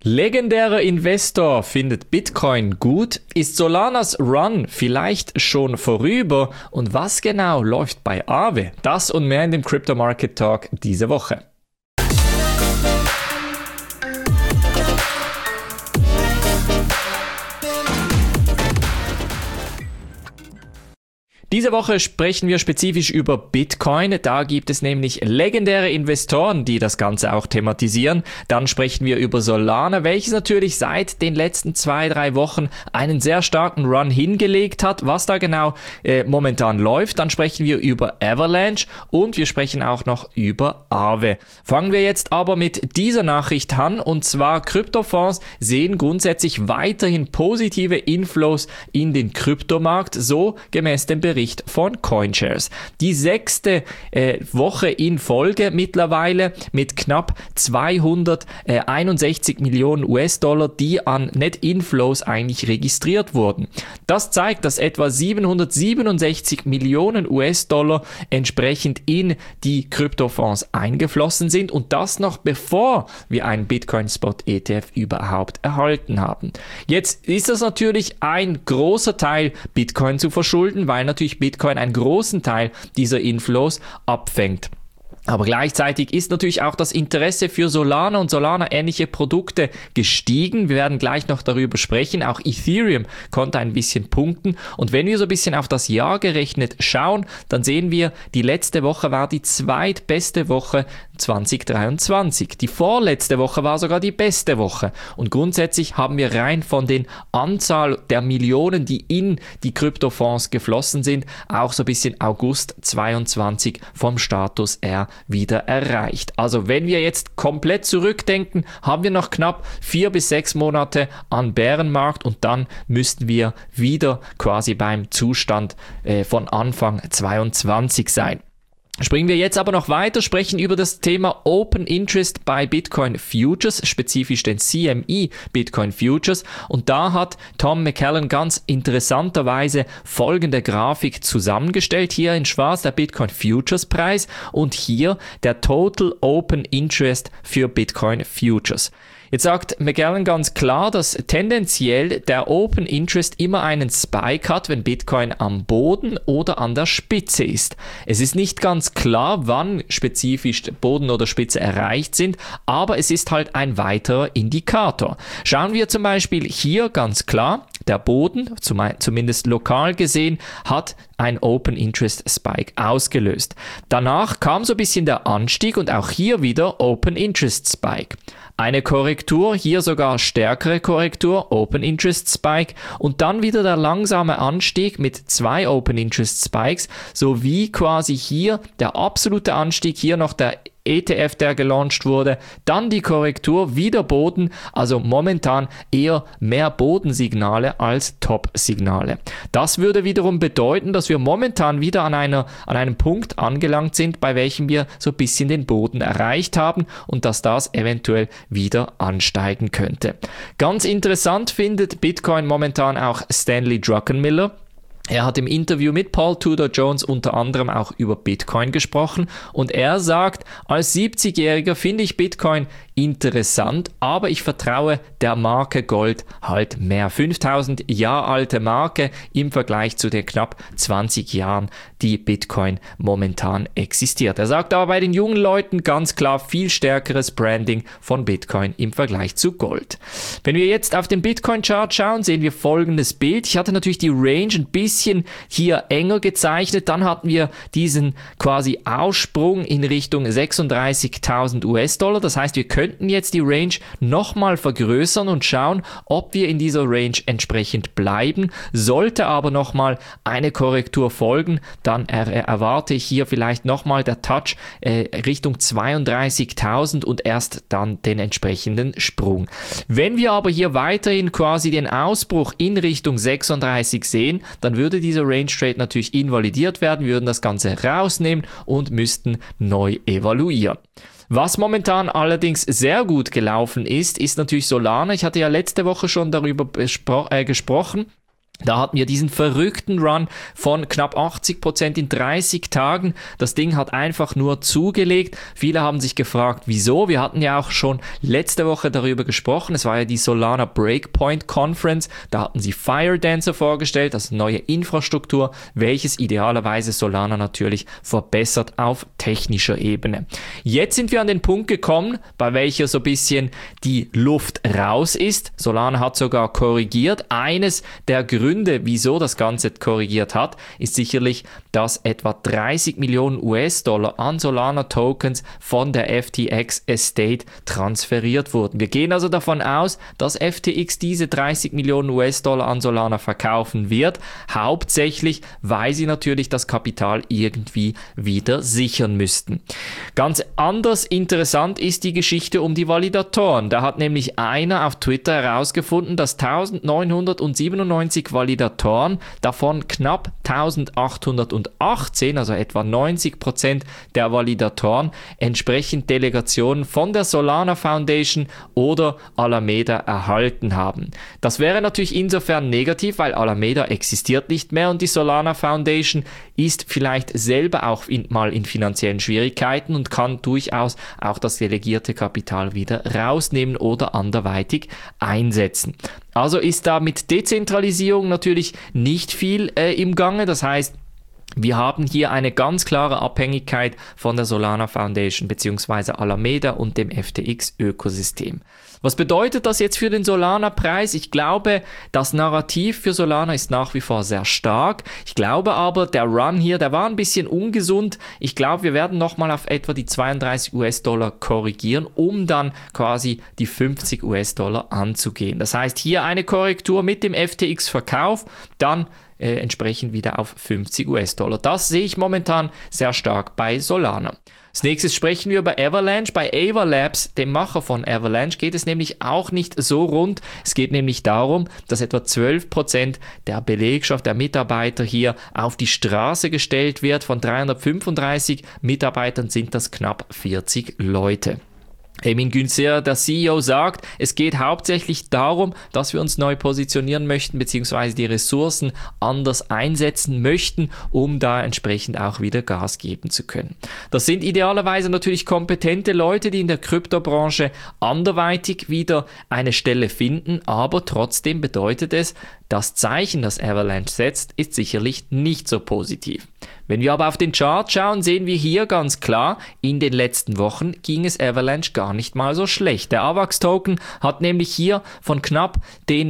Legendärer Investor findet Bitcoin gut? Ist Solanas Run vielleicht schon vorüber? Und was genau läuft bei Aave? Das und mehr in dem Crypto Market Talk diese Woche. Diese Woche sprechen wir spezifisch über Bitcoin. Da gibt es nämlich legendäre Investoren, die das Ganze auch thematisieren. Dann sprechen wir über Solana, welches natürlich seit den letzten 2-3 Wochen einen sehr starken Run hingelegt hat, was da genau momentan läuft. Dann sprechen wir über Avalanche und wir sprechen auch noch über Aave. Fangen wir jetzt aber mit dieser Nachricht an, und zwar Kryptofonds sehen grundsätzlich weiterhin positive Inflows in den Kryptomarkt, so gemäß dem Bericht von CoinShares. Die 6. Woche in Folge mittlerweile mit knapp 261 Millionen US-Dollar, die an Net-Inflows eigentlich registriert wurden. Das zeigt, dass etwa 767 Millionen US-Dollar entsprechend in die Kryptofonds eingeflossen sind, und das noch bevor wir einen Bitcoin-Spot-ETF überhaupt erhalten haben. Jetzt ist das natürlich ein großer Teil Bitcoin zu verschulden, weil natürlich Bitcoin einen großen Teil dieser Inflows abfängt. Aber gleichzeitig ist natürlich auch das Interesse für Solana und Solana-ähnliche Produkte gestiegen. Wir werden gleich noch darüber sprechen. Auch Ethereum konnte ein bisschen punkten. Und wenn wir so ein bisschen auf das Jahr gerechnet schauen, dann sehen wir, die letzte Woche war die zweitbeste Woche 2023. Die vorletzte Woche war sogar die beste Woche. Und grundsätzlich haben wir rein von den Anzahl der Millionen, die in die Kryptofonds geflossen sind, auch so ein bisschen August 22 vom Status R wieder erreicht. Also wenn wir jetzt komplett zurückdenken, haben wir noch knapp 4 bis 6 Monate an Bärenmarkt, und dann müssten wir wieder quasi beim Zustand von Anfang 22 sein. Springen wir jetzt aber noch weiter, sprechen über das Thema Open Interest bei Bitcoin Futures, spezifisch den CME Bitcoin Futures, und da hat Tom McCallum ganz interessanterweise folgende Grafik zusammengestellt. Hier in schwarz der Bitcoin Futures Preis und hier der Total Open Interest für Bitcoin Futures. Jetzt sagt McCallum ganz klar, dass tendenziell der Open Interest immer einen Spike hat, wenn Bitcoin am Boden oder an der Spitze ist. Es ist nicht ganz klar, wann spezifisch Boden oder Spitze erreicht sind, aber es ist halt ein weiterer Indikator. Schauen wir zum Beispiel hier ganz klar, der Boden, zumindest lokal gesehen, hat ein Open Interest Spike ausgelöst. Danach kam so ein bisschen der Anstieg und auch hier wieder Open Interest Spike. Eine Korrektur, hier sogar stärkere Korrektur, Open Interest Spike, und dann wieder der langsame Anstieg mit 2 Open Interest Spikes, sowie quasi hier der absolute Anstieg, hier noch der ETF, der gelauncht wurde, dann die Korrektur, wieder Boden, also momentan eher mehr Bodensignale als Top-Signale. Das würde wiederum bedeuten, dass wir momentan wieder an einem Punkt angelangt sind, bei welchem wir so ein bisschen den Boden erreicht haben und dass das eventuell wieder ansteigen könnte. Ganz interessant findet Bitcoin momentan auch Stanley Druckenmiller. Er hat im Interview mit Paul Tudor Jones unter anderem auch über Bitcoin gesprochen, und er sagt, als 70-Jähriger finde ich Bitcoin interessant, aber ich vertraue der Marke Gold halt mehr. 5000 Jahre alte Marke im Vergleich zu den knapp 20 Jahren, die Bitcoin momentan existiert. Er sagt aber bei den jungen Leuten ganz klar viel stärkeres Branding von Bitcoin im Vergleich zu Gold. Wenn wir jetzt auf den Bitcoin-Chart schauen, sehen wir folgendes Bild. Ich hatte natürlich die Range ein bisschen hier enger gezeichnet, dann hatten wir diesen quasi Aussprung in Richtung 36.000 US-Dollar, das heißt, wir könnten jetzt die Range nochmal vergrößern und schauen, ob wir in dieser Range entsprechend bleiben. Sollte aber nochmal eine Korrektur folgen, dann erwarte ich hier vielleicht nochmal der Touch Richtung 32.000 und erst dann den entsprechenden Sprung. Wenn wir aber hier weiterhin quasi den Ausbruch in Richtung 36 sehen, dann würde dieser Range Trade natürlich invalidiert werden, wir würden das Ganze rausnehmen und müssten neu evaluieren. Was momentan allerdings sehr gut gelaufen ist, ist natürlich Solana. Ich hatte ja letzte Woche schon darüber gesprochen. Da hatten wir diesen verrückten Run von knapp 80% in 30 Tagen. Das Ding hat einfach nur zugelegt. Viele haben sich gefragt, wieso? Wir hatten ja auch schon letzte Woche darüber gesprochen. Es war ja die Solana Breakpoint Conference. Da hatten sie Firedancer vorgestellt, also neue Infrastruktur, welches idealerweise Solana natürlich verbessert auf technischer Ebene. Jetzt sind wir an den Punkt gekommen, bei welcher so ein bisschen die Luft raus ist. Solana hat sogar korrigiert. Eines der Gründe, wieso das Ganze korrigiert hat, ist sicherlich, dass etwa 30 Millionen US-Dollar an Solana-Tokens von der FTX Estate transferiert wurden. Wir gehen also davon aus, dass FTX diese 30 Millionen US-Dollar an Solana verkaufen wird, hauptsächlich, weil sie natürlich das Kapital irgendwie wieder sichern müssten. Ganz anders interessant ist die Geschichte um die Validatoren. Da hat nämlich einer auf Twitter herausgefunden, dass 1997 Validatoren, davon knapp 1818, also etwa 90% der Validatoren, entsprechend Delegationen von der Solana Foundation oder Alameda erhalten haben. Das wäre natürlich insofern negativ, weil Alameda existiert nicht mehr und die Solana Foundation ist vielleicht selber auch mal in finanziellen Schwierigkeiten und kann durchaus auch das delegierte Kapital wieder rausnehmen oder anderweitig einsetzen. Also ist da mit Dezentralisierung natürlich nicht viel im Gange. Das heißt, wir haben hier eine ganz klare Abhängigkeit von der Solana Foundation bzw. Alameda und dem FTX-Ökosystem. Was bedeutet das jetzt für den Solana-Preis? Ich glaube, das Narrativ für Solana ist nach wie vor sehr stark. Ich glaube aber, der Run hier, der war ein bisschen ungesund. Ich glaube, wir werden nochmal auf etwa die 32 US-Dollar korrigieren, um dann quasi die 50 US-Dollar anzugehen. Das heißt, hier eine Korrektur mit dem FTX-Verkauf, dann entsprechend wieder auf 50 US-Dollar. Das sehe ich momentan sehr stark bei Solana. Als nächstes sprechen wir über Avalanche. Bei Ava Labs, dem Macher von Avalanche, geht es nämlich auch nicht so rund. Es geht nämlich darum, dass etwa 12% der Belegschaft, der Mitarbeiter hier auf die Straße gestellt wird. Von 335 Mitarbeitern sind das knapp 40 Leute. Emin Günzer, der CEO, sagt, es geht hauptsächlich darum, dass wir uns neu positionieren möchten, beziehungsweise die Ressourcen anders einsetzen möchten, um da entsprechend auch wieder Gas geben zu können. Das sind idealerweise natürlich kompetente Leute, die in der Kryptobranche anderweitig wieder eine Stelle finden, aber trotzdem bedeutet es, das Zeichen, das Avalanche setzt, ist sicherlich nicht so positiv. Wenn wir aber auf den Chart schauen, sehen wir hier ganz klar, in den letzten Wochen ging es Avalanche gar nicht mal so schlecht. Der AVAX-Token hat nämlich hier von knapp den,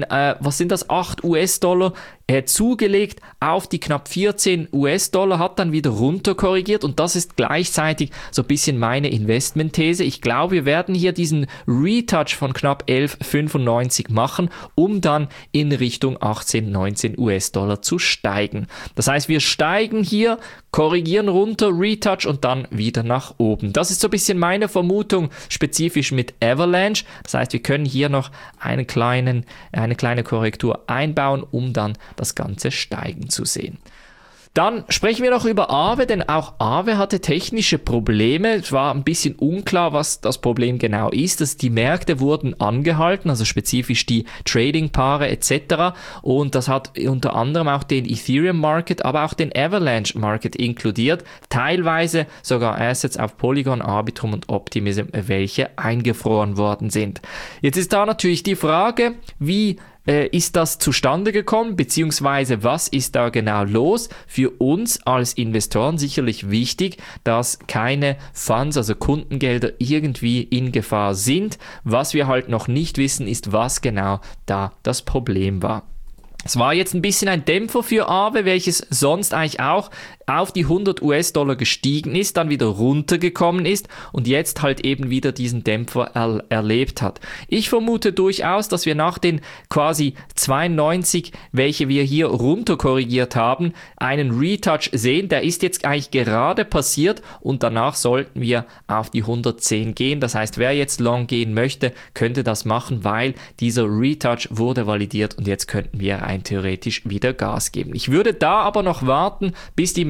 8 US-Dollar zugelegt auf die knapp 14 US-Dollar, hat dann wieder runter korrigiert und das ist gleichzeitig so ein bisschen meine Investmentthese. Ich glaube, wir werden hier diesen Retouch von knapp 11,95 machen, um dann in Richtung 18, 19 US-Dollar zu steigen. Das heißt, wir steigen hier, korrigieren runter, Retouch und dann wieder nach oben. Das ist so ein bisschen meine Vermutung, spezifisch mit Avalanche. Das heißt, wir können hier noch eine kleine Korrektur einbauen, um dann das Ganze steigen zu sehen. Dann sprechen wir noch über Aave, denn auch Aave hatte technische Probleme. Es war ein bisschen unklar, was das Problem genau ist. Die Märkte wurden angehalten, also spezifisch die Trading-Paare etc. Und das hat unter anderem auch den Ethereum-Market, aber auch den Avalanche-Market inkludiert. Teilweise sogar Assets auf Polygon, Arbitrum und Optimism, welche eingefroren worden sind. Jetzt ist da natürlich die Frage, wie ist das zustande gekommen, beziehungsweise was ist da genau los? Für uns als Investoren sicherlich wichtig, dass keine Funds, also Kundengelder, irgendwie in Gefahr sind. Was wir halt noch nicht wissen, ist, was genau da das Problem war. Es war jetzt ein bisschen ein Dämpfer für Aave, welches sonst eigentlich auch auf die 100 US-Dollar gestiegen ist, dann wieder runtergekommen ist und jetzt halt eben wieder diesen Dämpfer erlebt hat. Ich vermute durchaus, dass wir nach den quasi 92, welche wir hier runter korrigiert haben, einen Retouch sehen. Der ist jetzt eigentlich gerade passiert und danach sollten wir auf die 110 gehen. Das heißt, wer jetzt long gehen möchte, könnte das machen, weil dieser Retouch wurde validiert und jetzt könnten wir theoretisch wieder Gas geben. Ich würde da aber noch warten, bis die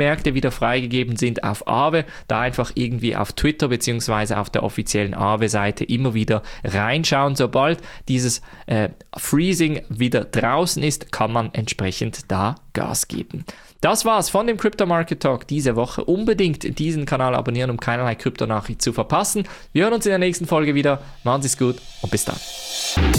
Märkte wieder freigegeben sind auf Aave, da einfach irgendwie auf Twitter bzw. auf der offiziellen Aave-Seite immer wieder reinschauen. Sobald dieses Freezing wieder draußen ist, kann man entsprechend da Gas geben. Das war's von dem Crypto Market Talk diese Woche. Unbedingt diesen Kanal abonnieren, um keinerlei Kryptonachricht zu verpassen. Wir hören uns in der nächsten Folge wieder. Machen Sie es gut und bis dann.